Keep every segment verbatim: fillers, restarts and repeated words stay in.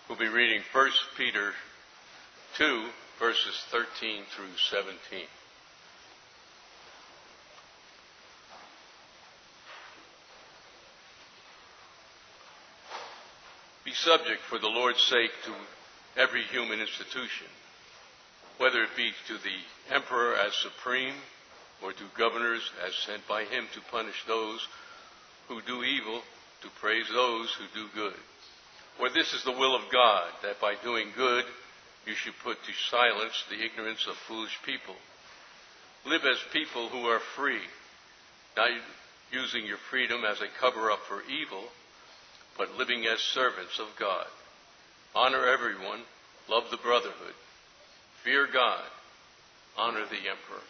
We'll be reading First Peter two, verses thirteen through seventeen. Be subject for the Lord's sake to every human institution, whether it be to the emperor as supreme, or to governors as sent by him to punish those who do evil, to praise those who do good. For this is the will of God, that by doing good you should put to silence the ignorance of foolish people. Live as people who are free, not using your freedom as a cover-up for evil, but living as servants of God. Honor everyone, love the brotherhood, fear God, honor the emperor.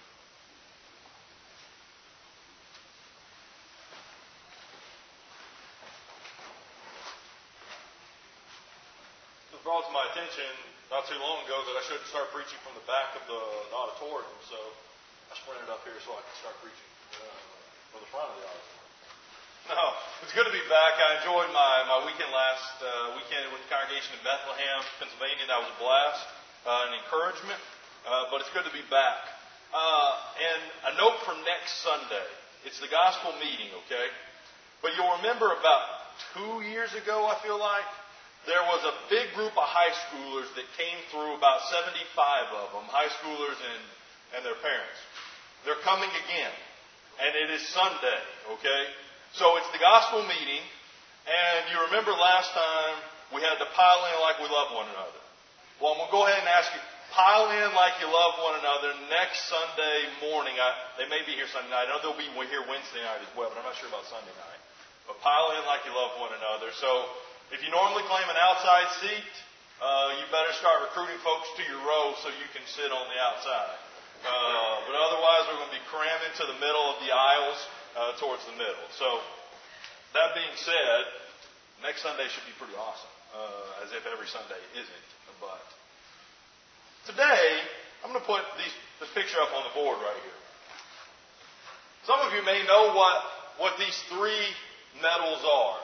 It was brought to my attention not too long ago that I shouldn't start preaching from the back of the, the auditorium, so I sprinted up here so I could start preaching uh, from the front of the auditorium. No, it's good to be back. I enjoyed my, my weekend last uh, weekend with the congregation in Bethlehem, Pennsylvania. That was a blast, uh, an encouragement, uh, but it's good to be back. Uh, and a note from next Sunday. It's the gospel meeting, okay? But you'll remember about two years ago, I feel like, there was a big group of high schoolers that came through, about seventy-five of them, high schoolers and, and their parents. They're coming again, and it is Sunday, okay? So it's the gospel meeting, and you remember last time we had to pile in like we love one another. Well, I'm going to go ahead and ask you, pile in like you love one another next Sunday morning. I, they may be here Sunday night. I know they'll be here Wednesday night as well, but I'm not sure about Sunday night. But pile in like you love one another. So if you normally claim an outside seat, uh, you better start recruiting folks to your row so you can sit on the outside. Uh, but otherwise, we're going to be cramming to the middle of the aisles. Uh, towards the middle. So, that being said, next Sunday should be pretty awesome. Uh, as if every Sunday isn't. But today, I'm going to put these, this picture up on the board right here. Some of you may know what, what these three medals are.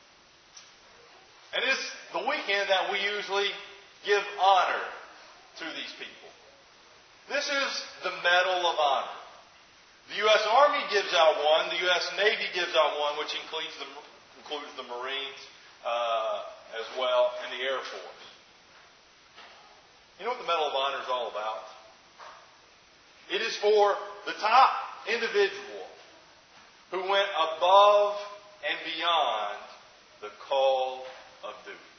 And it's the weekend that we usually give honor to these people. This is the Medal of Honor. The U S Army gives out one, the U S Navy gives out one, which includes the, includes the Marines uh, as well, and the Air Force. You know what the Medal of Honor is all about? It is for the top individual who went above and beyond the call of duty.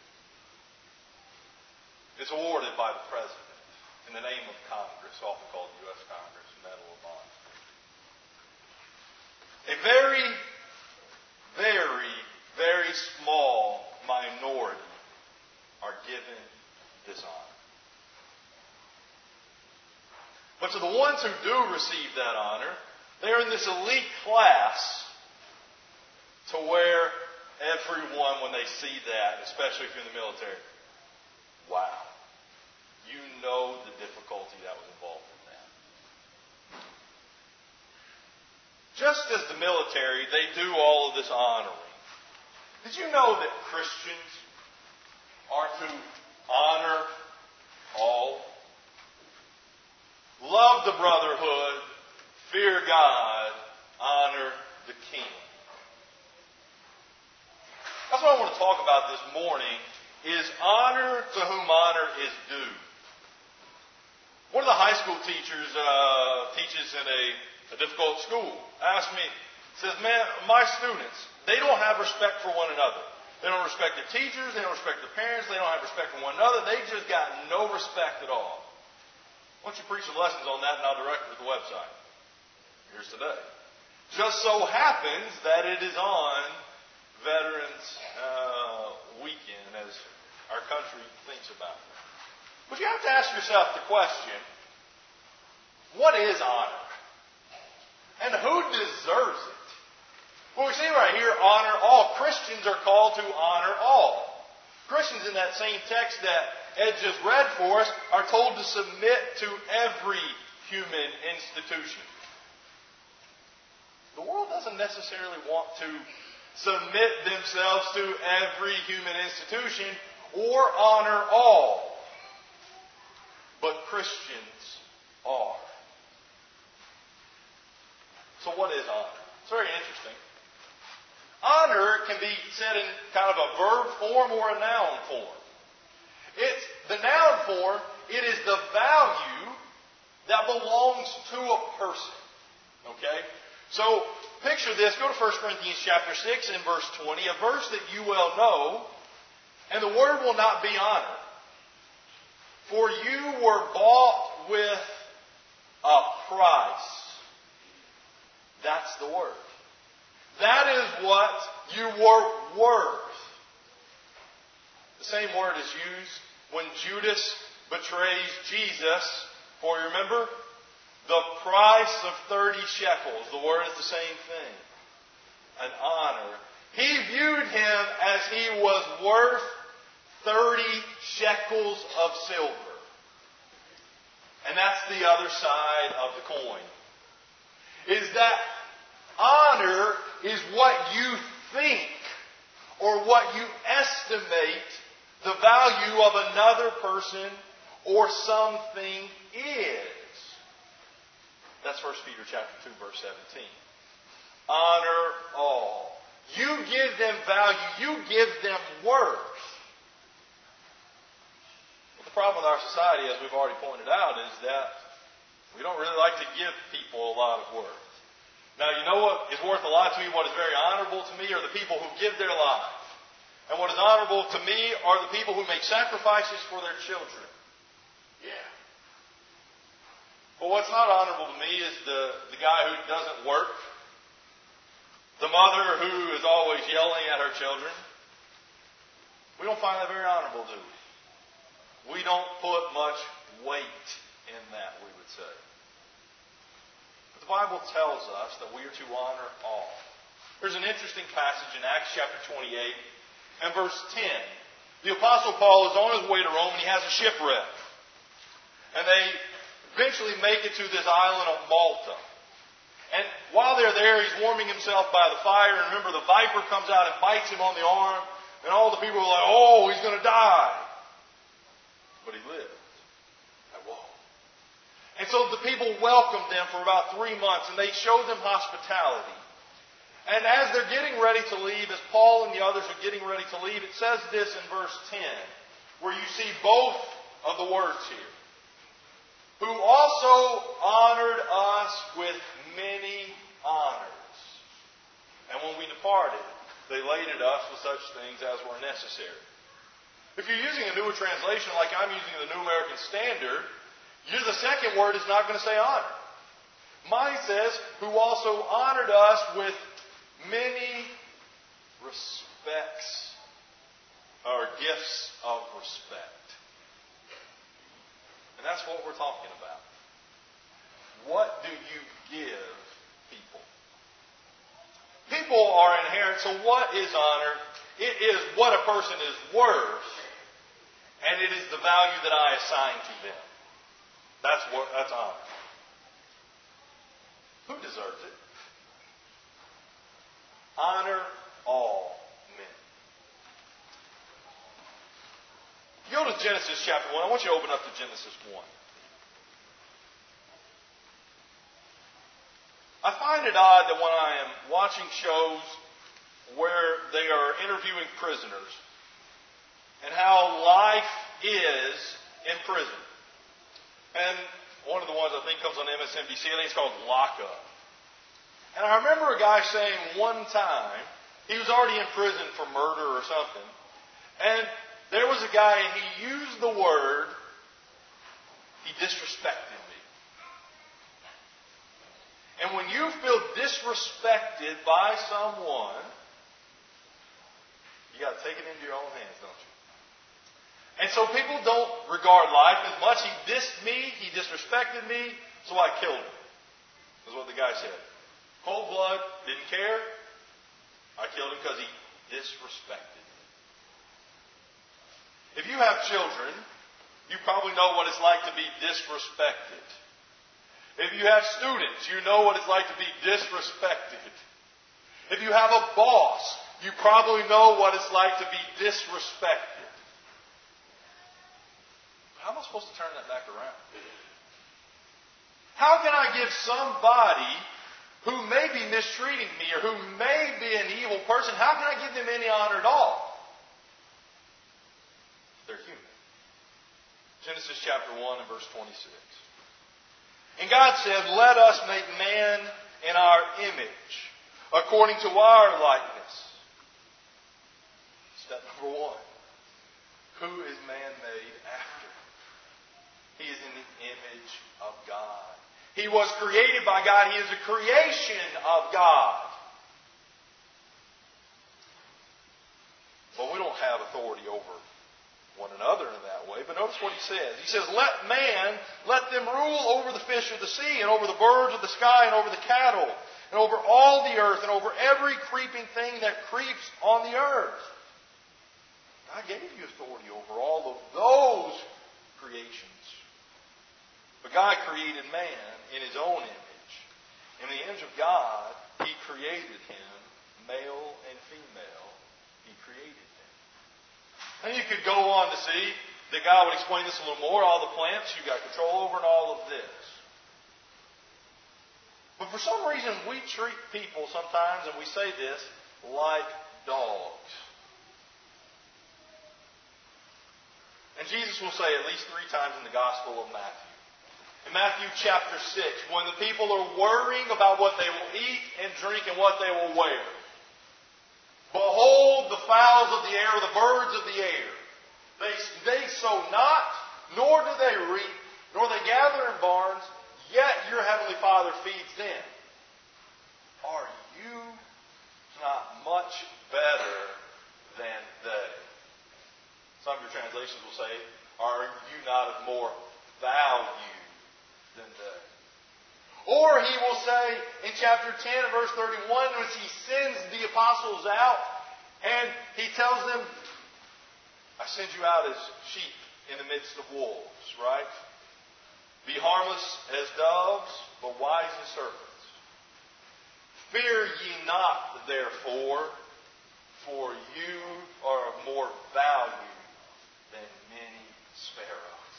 It's awarded by the President in the name of Congress, often called the U S Congress Medal of Honor. A very, very, very small minority are given this honor. But to the ones who do receive that honor, they're in this elite class to where everyone, when they see that, especially if you're in the military, wow, you know the difficulty that was involved in that. Just as the military, they do all of this honoring. Did you know that Christians are to honor all? Love the brotherhood, fear God, honor the King. That's what I want to talk about this morning, is honor to whom honor is due. One of the high school teachers uh, teaches in a a difficult school, asked me, says, man, my students, they don't have respect for one another. They don't respect their teachers, they don't respect their parents, they don't have respect for one another. They just got no respect at all. Why don't you preach some lessons on that and I'll direct them to the website. Here's today. Just so happens that it is on Veterans uh, Weekend as our country thinks about it. But you have to ask yourself the question, what is honor? And who deserves it? Well, we see right here, honor all. Christians are called to honor all. Christians in that same text that Ed just read for us are told to submit to every human institution. The world doesn't necessarily want to submit themselves to every human institution or honor all, but Christians are. So what is honor? It's very interesting. Honor can be said in kind of a verb form or a noun form. It's the noun form, it is the value that belongs to a person. Okay? So, picture this. Go to First Corinthians chapter six and verse twenty, a verse that you well know. And the word will not be honor. For you were bought with a price. That's the word. That is what you were worth. The same word is used when Judas betrays Jesus for, you remember, the price of thirty shekels. The word is the same thing. An honor. He viewed him as he was worth thirty shekels of silver. And that's the other side of the coin. Is that honor is what you think or what you estimate the value of another person or something is. That's First Peter chapter two, verse seventeen. Honor all. You give them value. You give them worth. But the problem with our society, as we've already pointed out, is that we don't really like to give people a lot of worth. Now, you know what is worth a lot to me? What is very honorable to me are the people who give their life. And what is honorable to me are the people who make sacrifices for their children. Yeah. But what's not honorable to me is the, the guy who doesn't work. The mother who is always yelling at her children. We don't find that very honorable, do we? We don't put much weight in that, we would say. But the Bible tells us that we are to honor all. There's an interesting passage in Acts chapter twenty-eight and verse ten. The Apostle Paul is on his way to Rome and he has a shipwreck. And they eventually make it to this island of Malta. And while they're there, he's warming himself by the fire. And remember, the viper comes out and bites him on the arm. And all the people are like, oh, he's going to die. But he lived. And so the people welcomed them for about three months, and they showed them hospitality. And as they're getting ready to leave, as Paul and the others are getting ready to leave, it says this in verse ten, where you see both of the words here. Who also honored us with many honors. And when we departed, they laded us with such things as were necessary. If you're using a newer translation like I'm using the New American Standard, Use the second word is not going to say honor. Mine says, who also honored us with many respects, or gifts of respect. And that's what we're talking about. What do you give people? People are inherent, so what is honor? It is what a person is worth, and it is the value that I assign to them. That's what that's honor. Who deserves it? Honor all men. You go to Genesis chapter one. I want you to open up to Genesis one. I find it odd that when I am watching shows where they are interviewing prisoners and how life is in prison. And one of the ones I think comes on M S N B C, I think it's called Lock Up. And I remember a guy saying one time, he was already in prison for murder or something, and there was a guy and he used the word, he disrespected me. And when you feel disrespected by someone, you got to take it into your own hands, don't you? And so people don't regard life as much. He dissed me, he disrespected me, so I killed him. That's what the guy said. Cold blood, didn't care. I killed him because he disrespected me. If you have children, you probably know what it's like to be disrespected. If you have students, you know what it's like to be disrespected. If you have a boss, you probably know what it's like to be disrespected. am I supposed to turn that back around? How can I give somebody who may be mistreating me or who may be an evil person, how can I give them any honor at all? They're human. Genesis chapter one and verse twenty-six. And God said, let us make man in our image, according to our likeness. Step number one. Who is man made after? He is in the image of God. He was created by God. He is a creation of God. But we don't have authority over one another in that way. But notice what he says. He says, let man, let them rule over the fish of the sea, and over the birds of the sky, and over the cattle, and over all the earth, and over every creeping thing that creeps on the earth. God gave you authority over all of those creations. But God created man in His own image. In the image of God, He created him, male and female. He created them. And you could go on to see that God would explain this a little more. All the plants you got control over and all of this. But for some reason, we treat people sometimes, and we say this, like dogs. And Jesus will say at least three times in the Gospel of Matthew. In Matthew chapter six, when the people are worrying about what they will eat and drink and what they will wear. Behold the fowls of the air, the birds of the air. They, they sow not, nor do they reap, nor they gather in barns, yet your heavenly Father feeds them. Are you not much better than they? Some of your translations will say, are you not of more value than they? Or he will say in chapter ten, verse thirty-one, when he sends the apostles out and he tells them, I send you out as sheep in the midst of wolves, right? Be harmless as doves, but wise as serpents. Fear ye not, therefore, for you are of more value than many sparrows.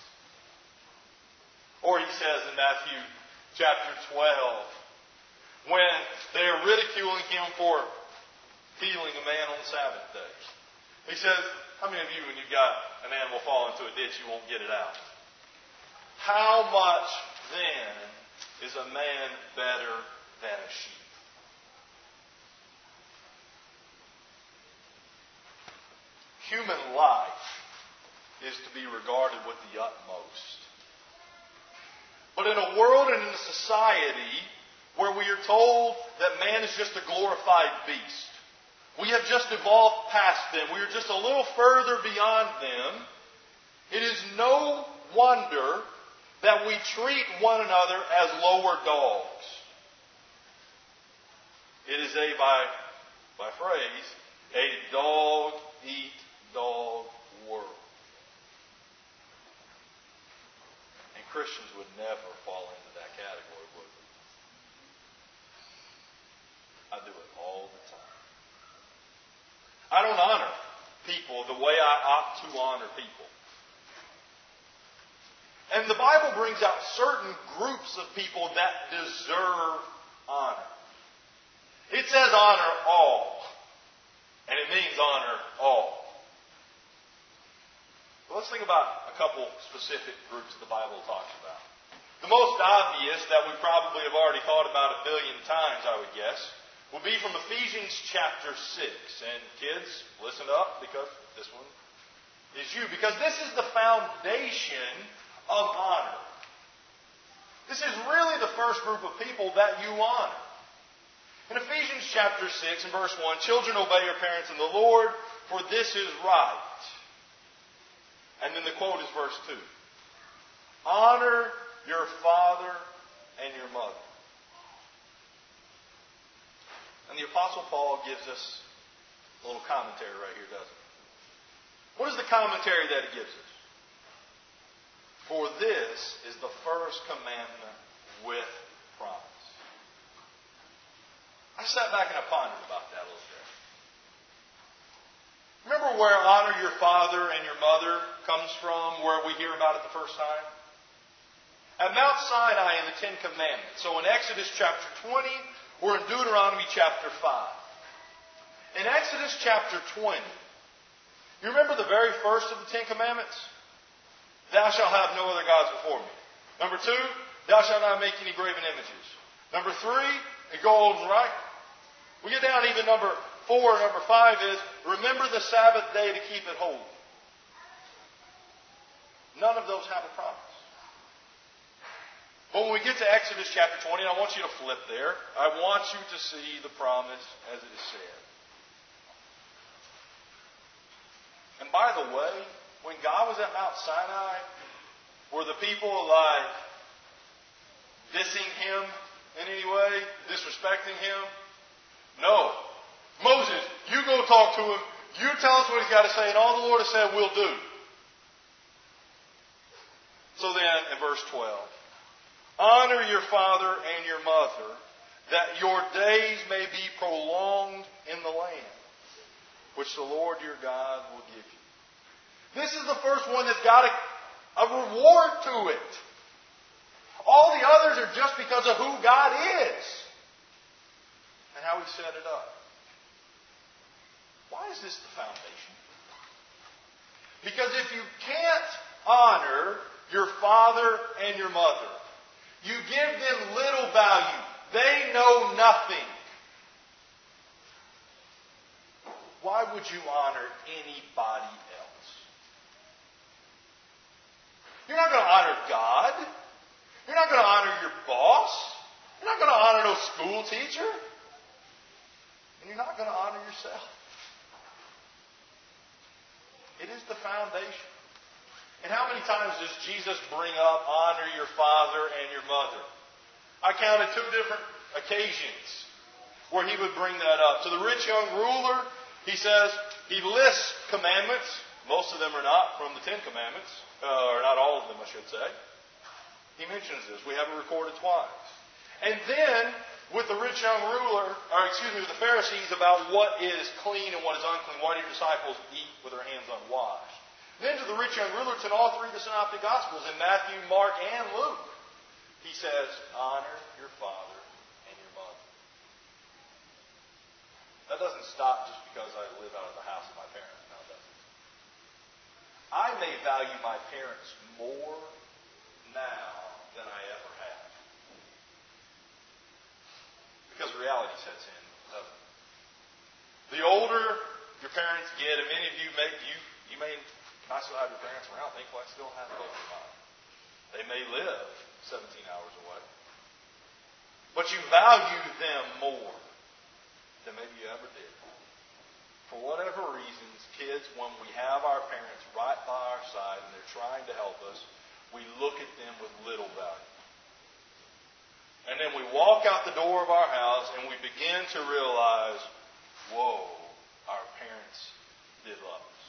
Or he says in Matthew chapter twelve, when they are ridiculing him for healing a man on the Sabbath day. He says, how many of you, when you've got an animal fall into a ditch, you won't get it out? How much then is a man better than a sheep? Human life is to be regarded with the utmost. But in a world and in a society where we are told that man is just a glorified beast, we have just evolved past them, we are just a little further beyond them, it is no wonder that we treat one another as lower dogs. It is a, by, by phrase, a dog-eat-dog world. And Christians would never fall into that category, would we? I do it all the time. I don't honor people the way I ought to honor people. And the Bible brings out certain groups of people that deserve honor. It says honor all. And it means honor all. But let's think about a couple specific groups the Bible talks about. The most obvious that we probably have already thought about a billion times, I would guess, will be from Ephesians chapter six. And kids, listen up, because this one is you. Because this is the foundation of honor. This is really the first group of people that you honor. In Ephesians chapter six and verse one, children, obey your parents in the Lord, for this is right. And then the quote is verse two. Honor your father and your mother. And the Apostle Paul gives us a little commentary right here, doesn't he? What is the commentary that he gives us? For this is the first commandment with promise. I sat back and I pondered about that a little bit. Remember where honor your father and your mother comes from, where we hear about it the first time? At Mount Sinai in the Ten Commandments. So in Exodus chapter twenty, we're in Deuteronomy chapter five. In Exodus chapter twenty, you remember the very first of the Ten Commandments? Thou shalt have no other gods before me. Number two, thou shalt not make any graven images. Number three, and go on right. We get down to even number four, number five is, remember the Sabbath day to keep it holy. None of those have a promise. But when we get to Exodus chapter twenty, and I want you to flip there, I want you to see the promise as it is said. And by the way, when God was at Mount Sinai, were the people like dissing Him in any way? Disrespecting Him? No. Moses, you go talk to Him. You tell us what He's got to say, and all the Lord has said we'll do. So then, in verse twelve, honor your father and your mother, that your days may be prolonged in the land, which the Lord your God will give you. This is the first one that's got a, a reward to it. All the others are just because of who God is and how He set it up. Why is this the foundation? Because if you can't honor your father and your mother, you give them little value. They know nothing. Why would you honor anybody else? You're not going to honor God. You're not going to honor your boss. You're not going to honor no school teacher. And you're not going to honor yourself. It is the foundation. And how many times does Jesus bring up honor your father and your mother? I counted two different occasions where He would bring that up. To the rich young ruler, He says, He lists commandments. Most of them are not from the Ten Commandments. Uh, or not all of them, I should say. He mentions this. We have it recorded twice. And then, with the rich young ruler, or excuse me, with the Pharisees about what is clean and what is unclean. Why do your disciples eat with their hands unwashed? Then to the rich young ruler, to all three of the Synoptic Gospels, in Matthew, Mark, and Luke, He says, honor your father and your mother. That doesn't stop just because I live out of the house of my parents. No, it doesn't. I may value my parents more now than I ever have. Because reality sets in, doesn't it? The older your parents get, and many of you may, you, you may not still have your parents around, thankfully I still have both of mine. They may live seventeen hours away. But you value them more than maybe you ever did. For whatever reasons, kids, when we have our parents right by our side and they're trying to help us, we look at them with little value. And then we walk out the door of our house and we begin to realize, whoa, our parents did love us.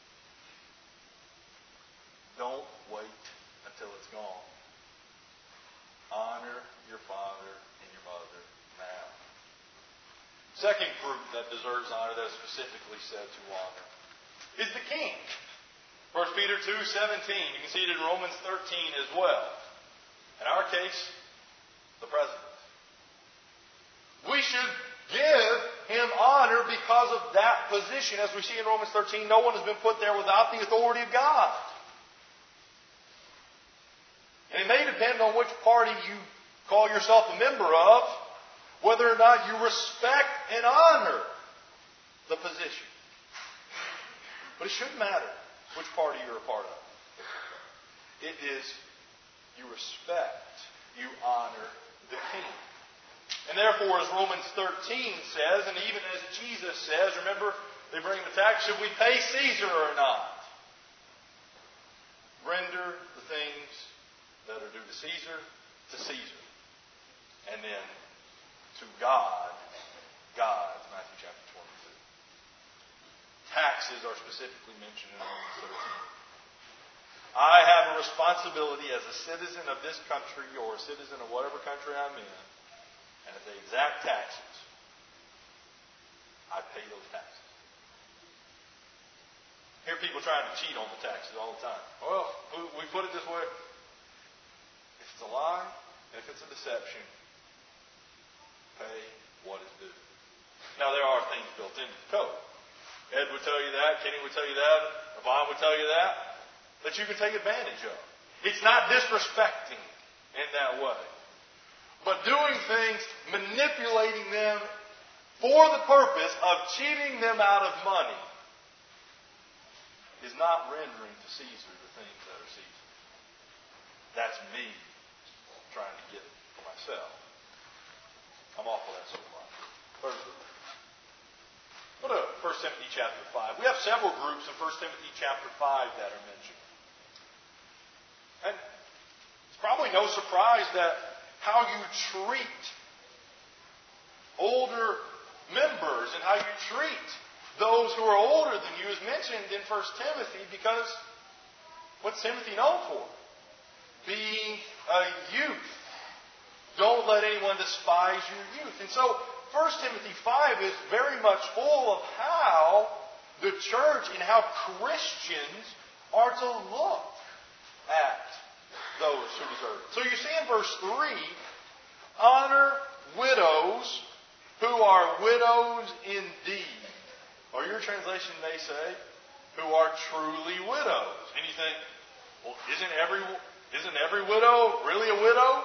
Don't wait until it's gone. Honor your father and your mother now. Second group that deserves honor, that is specifically said to honor, is the king. First Peter two seventeen. You can see it in Romans thirteen as well. In our case, the president. We should give him honor because of that position. As we see in Romans thirteen, no one has been put there without the authority of God. And it may depend on which party you call yourself a member of, whether or not you respect and honor the position. But it shouldn't matter which party you're a part of. It is you respect, you honor the king. And therefore, as Romans thirteen says, and even as Jesus says, remember, they bring him a tax, should we pay Caesar or not? Render the things that are due to Caesar, to Caesar. And then to God, God's, Matthew chapter twenty-two. Taxes are specifically mentioned in Romans thirteen. I have a responsibility as a citizen of this country or a citizen of whatever country I'm in, and if they exact taxes, I pay those taxes. I hear people trying to cheat on the taxes all the time. Well, we put it this way. If it's a lie, and if it's a deception, pay what is due. Now, there are things built into the code. Ed would tell you that. Kenny would tell you that. Yvonne would tell you that. That you can take advantage of. It's not disrespecting in that way. But doing things, manipulating them for the purpose of cheating them out of money is not rendering to Caesar the things that are Caesar. That's me trying to get it for myself. I'm off of that soapbox. Thirdly, go to First Timothy chapter five. We have several groups in First Timothy chapter five that are mentioned. And it's probably no surprise that how you treat older members and how you treat those who are older than you is mentioned in First Timothy, because what's Timothy known for? Being a youth. Don't let anyone despise your youth. And so First Timothy five is very much full of how the church and how Christians are to look at those who deserve it. So you see in verse three, honor widows who are widows indeed. Or your translation may say, who are truly widows. And you think, well, isn't every, isn't every widow really a widow?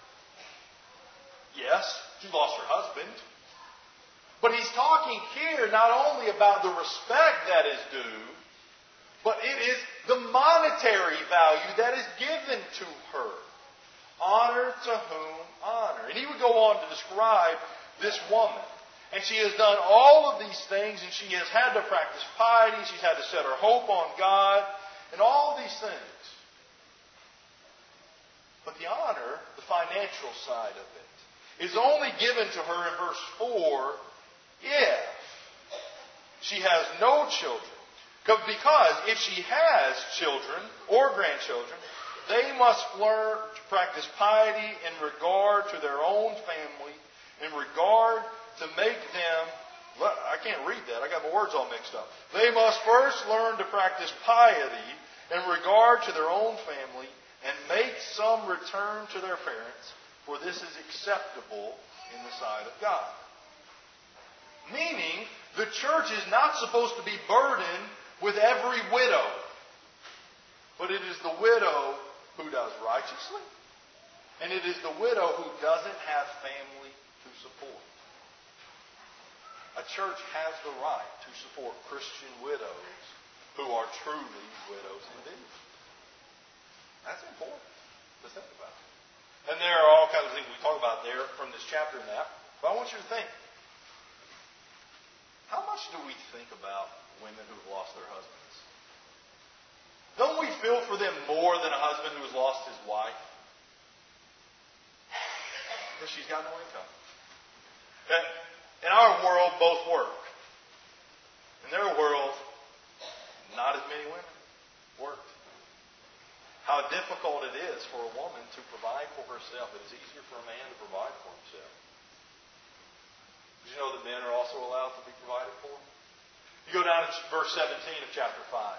Yes, she lost her husband. But he's talking here not only about the respect that is due, but it is the monetary value that is given to her. Honor to whom honor. And he would go on to describe this woman. And she has done all of these things, and she has had to practice piety, she's had to set her hope on God, and all these things. But the honor, the financial side of it, is only given to her in verse four if she has no children. Because if she has children or grandchildren, they must learn to practice piety in regard to their own family, in regard to make them, I can't read that, I got my words all mixed up. They must first learn to practice piety in regard to their own family and make some return to their parents, for this is acceptable in the sight of God. Meaning, the church is not supposed to be burdened with every widow. But it is the widow who does righteously, and it is the widow who doesn't have family to support. A church has the right to support Christian widows who are truly widows indeed. That's important to think about. And there are all kinds of things we talk about there from this chapter and that. But I want you to think, how much do we think about women who have lost their husbands? Don't we feel for them more than a husband who has lost his wife? Because she's got no income. In our world, both work. In their world, not as many women worked. How difficult it is for a woman to provide for herself. It is easier for a man to provide for himself. Did you know that men are also allowed to be provided for? You go down to verse seventeen of chapter five.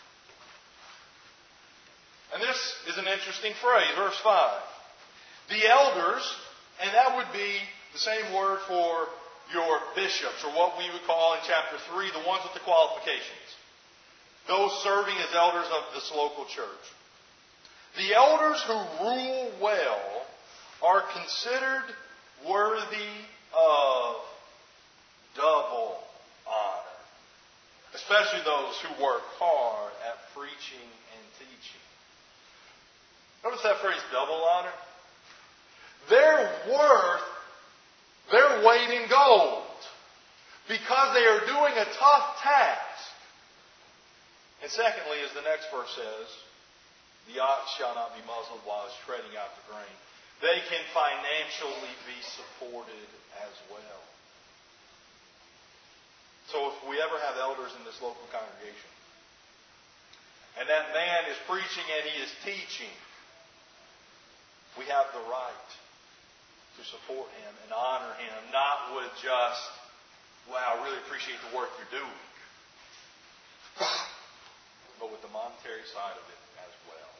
And this is an interesting phrase, verse five. The elders, and that would be the same word for your bishops, or what we would call in chapter three, the ones with the qualifications. Those serving as elders of this local church. The elders who rule well are considered worthy of double honor. Especially those who work hard at preaching and teaching. Notice that phrase, double honor? They're worth their weight in gold because they are doing a tough task. And secondly, as the next verse says, the ox shall not be muzzled while it's treading out the grain. They can financially be supported as well. So if we ever have elders in this local congregation, and that man is preaching and he is teaching, we have the right to support him and honor him, not with just, wow, I really appreciate the work you're doing. the monetary side of it as well.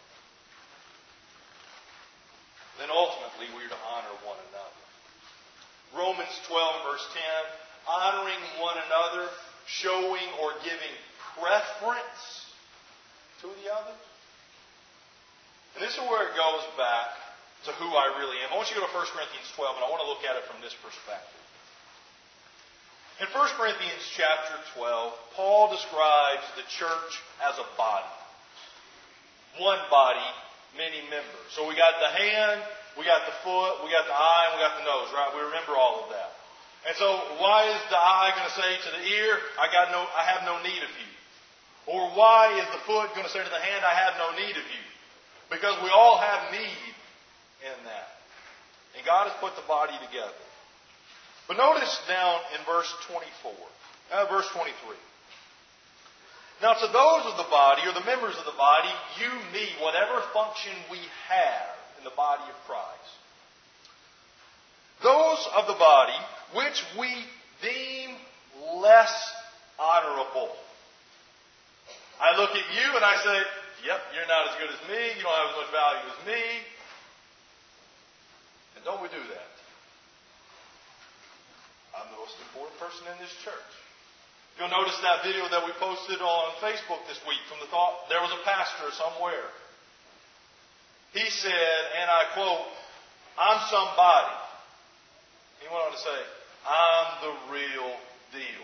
Then ultimately, we are to honor one another. Romans twelve, verse ten, honoring one another, showing or giving preference to the other. And this is where it goes back to who I really am. I want you to go to First Corinthians twelve, and I want to look at it from this perspective. In First Corinthians chapter twelve, Paul describes the church as a body. One body, many members. So we got the hand, we got the foot, we got the eye, and we got the nose, right? We remember all of that. And so why is the eye going to say to the ear, I got no, I have no need of you? Or why is the foot going to say to the hand, I have no need of you? Because we all have need in that. And God has put the body together. But notice down in verse twenty-four, uh, verse twenty-three. Now to those of the body, or the members of the body, you, me, whatever function we have in the body of Christ. Those of the body which we deem less honorable. I look at you and I say, yep, you're not as good as me. You don't have as much value as me. And don't we do that? I'm the most important person in this church. You'll notice that video that we posted on Facebook this week from the thought, there was a pastor somewhere. He said, and I quote, I'm somebody. He went on to say, I'm the real deal.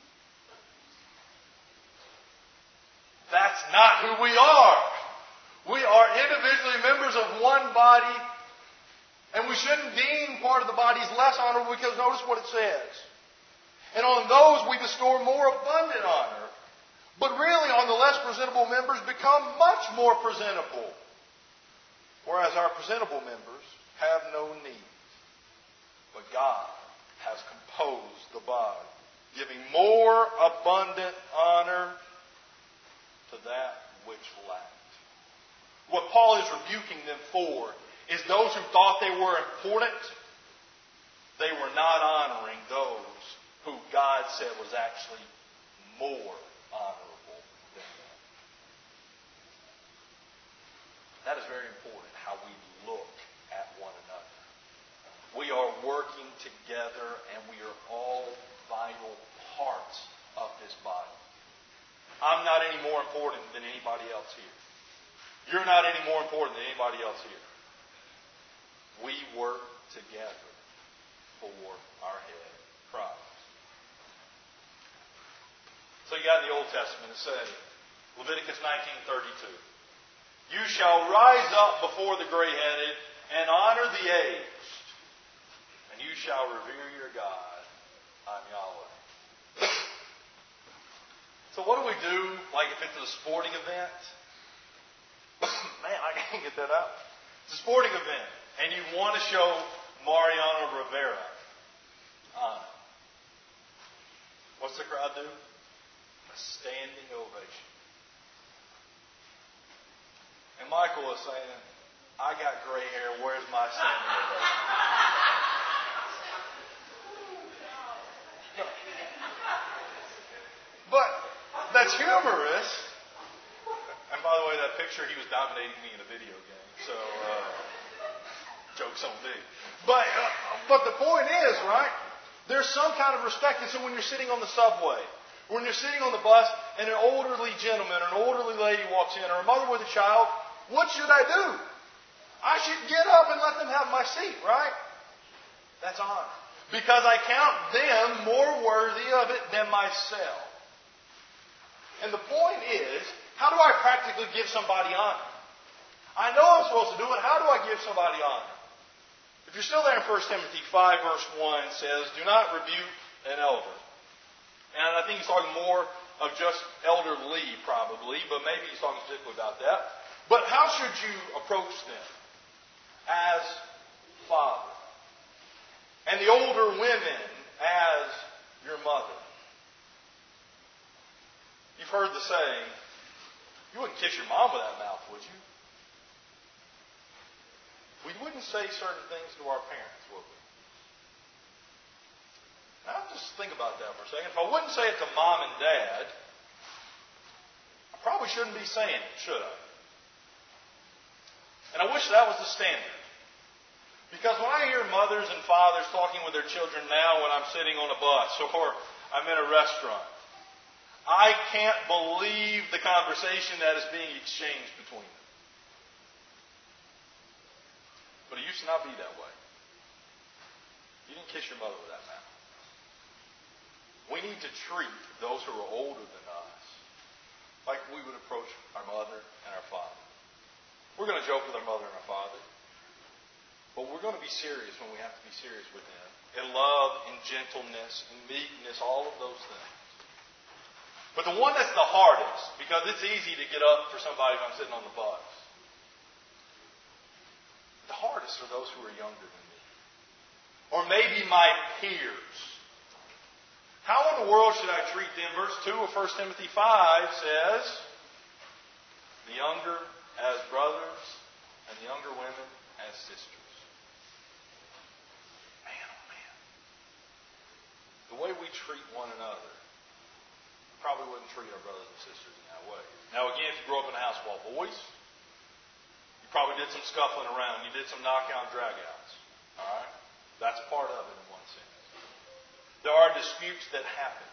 That's not who we are. We are individually members of one body, and we shouldn't deem part of the body as less honorable, because notice what it says. And on those we bestow more abundant honor. But really on the less presentable members become much more presentable. Whereas our presentable members have no need. But God has composed the body, giving more abundant honor to that which lacked. What Paul is rebuking them for is those who thought they were important, they were not honoring those who God said was actually more honorable than them. That is very important, how we look at one another. We are working together, and we are all vital parts of this body. I'm not any more important than anybody else here. You're not any more important than anybody else here. We work together for our head, Christ. So you got in the Old Testament, it said, Leviticus nineteen thirty-two, you shall rise up before the gray-headed and honor the aged, and you shall revere your God. I'm Yahweh. So what do we do, like if it's a sporting event? Man, I can't get that out. It's a sporting event, and you want to show Mariano Rivera honor. What's the crowd do? A standing ovation. And Michael was saying, I got gray hair, where's my standing ovation? No. But that's humorous. And by the way, that picture, he was dominating me in a video game. So, uh, joke's on me. But, uh, but the point is, right, there's some kind of respect. And so when you're sitting on the subway, when you're sitting on the bus and an elderly gentleman or an elderly lady walks in, or a mother with a child, what should I do? I should get up and let them have my seat, right? That's honor. Because I count them more worthy of it than myself. And the point is, how do I practically give somebody honor? I know I'm supposed to do it. How do I give somebody honor? If you're still there in First Timothy five, verse one, it says, do not rebuke an elder. And I think he's talking more of just Elder Lee, probably, but maybe he's talking specifically about that. But how should you approach them? As father. And the older women as your mother. You've heard the saying, you wouldn't kiss your mom with that mouth, would you? We wouldn't say certain things to our parents, would we? Now, just think about that for a second. If I wouldn't say it to mom and dad, I Probably shouldn't be saying it, should I? And I wish that was the standard. Because when I hear mothers and fathers talking with their children now when I'm sitting on a bus or I'm in a restaurant, I can't believe the conversation that is being exchanged between them. But it used to not be that way. You didn't kiss your mother with that mouth. We need to treat those who are older than us like we would approach our mother and our father. We're going to joke with our mother and our father. But we're going to be serious when we have to be serious with them. In love, in gentleness, in meekness, all of those things. But the one that's the hardest, because it's easy to get up for somebody if I'm sitting on the bus. The hardest are those who are younger than me. Or maybe my peers. How in the world should I treat them? Verse two of First Timothy five says, the younger as brothers, and the younger women as sisters. Man, oh man. The way we treat one another, we probably wouldn't treat our brothers and sisters in that way. Now again, if you grew up in a house full of boys, you probably did some scuffling around. You did some knockout dragouts. Alright? That's part of it in one sense. There are disputes that happen.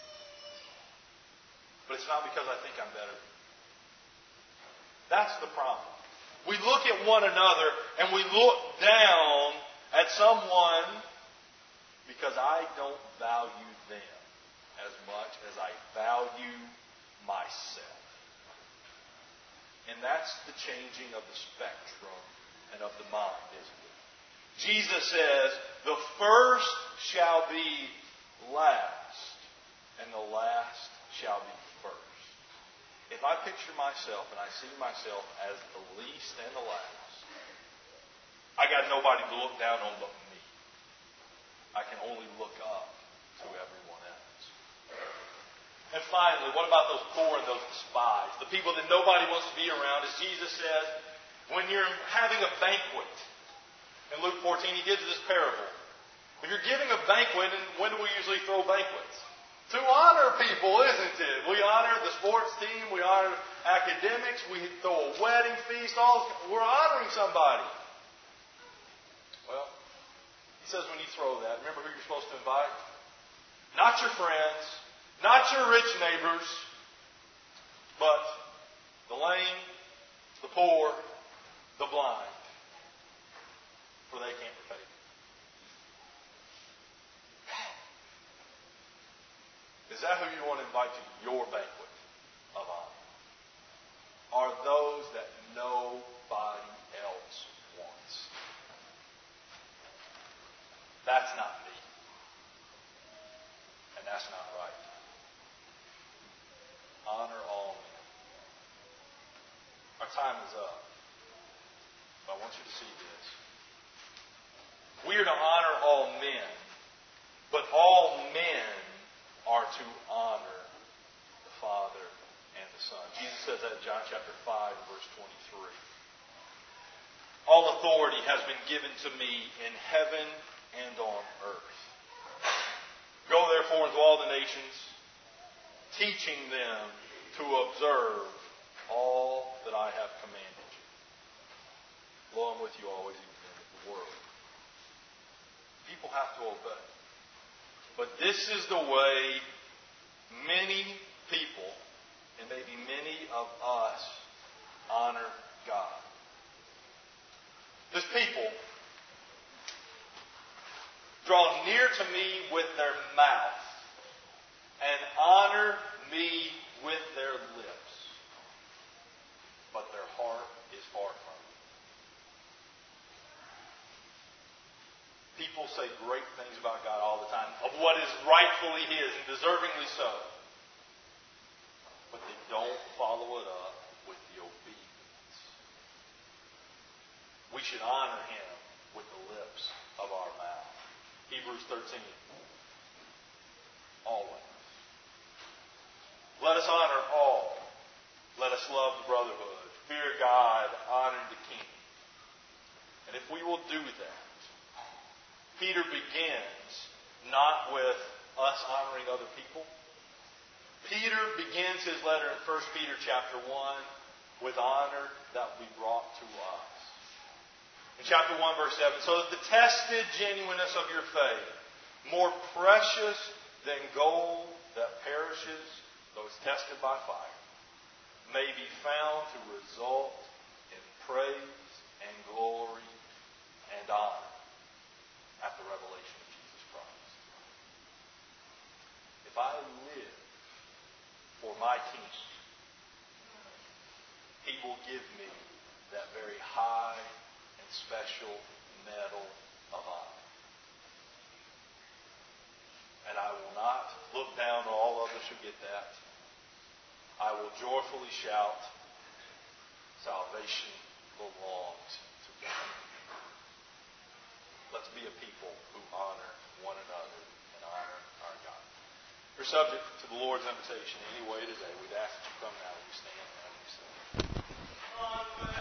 But it's not because I think I'm better. That's the problem. We look at one another and we look down at someone because I don't value them as much as I value myself. And that's the changing of the spectrum and of the mind, isn't it? Jesus says, the first shall be last, and the last shall be first. If I picture myself and I see myself as the least and the last, I got nobody to look down on but me. I can only look up to everyone else. And finally, what about those poor and those despised? The people that nobody wants to be around. As Jesus says, when you're having a banquet, in Luke fourteen, he gives this parable. If you're giving a banquet, and when do we usually throw banquets? To honor people, isn't it? We honor the sports team. We honor academics. We throw a wedding feast. All we're honoring somebody. Well, he says when you throw that, remember who you're supposed to invite? Not your friends, not your rich neighbors, but the lame, the poor, the blind, for they can't repay. Is that who you want to invite to your banquet of honor? Are those that nobody else wants? That's not me. And that's not right. Honor all men. Our time is up. But I want you to see this. We are to honor all men. But all men are to honor the Father and the Son. Jesus says that in John chapter five, verse twenty-three. All authority has been given to me in heaven and on earth. Go therefore into all the nations, teaching them to observe all that I have commanded you. Lo, I'm with you always, even to the end of the world. People have to obey. But this is the way many people, and maybe many of us, honor God. This people draw near to me with their mouth and honor me with their lips, but their heart is far from me. People say great things about God all the time, of what is rightfully His, and deservingly so. But they don't follow it up with the obedience. We should honor Him with the lips of our mouth. Hebrews thirteen. Always. Let us honor all. Let us love the brotherhood. Fear God. Honor the King. And if we will do that, Peter begins not with us honoring other people, but Peter begins his letter in First Peter chapter one with honor that will be brought to us. In chapter one, verse seven, so that the tested genuineness of your faith, more precious than gold that perishes, though it's tested by fire, may be found to result in praise and glory and honor at the revelation of Jesus Christ. If I live for my King, He will give me that very high and special medal of honor. And I will not look down on all others who get that. I will joyfully shout, salvation belongs to God. Let's be a people who honor one another and honor our God. If you're subject to the Lord's invitation in any way today, we'd ask that you come now. Will you stand now? Will you stand?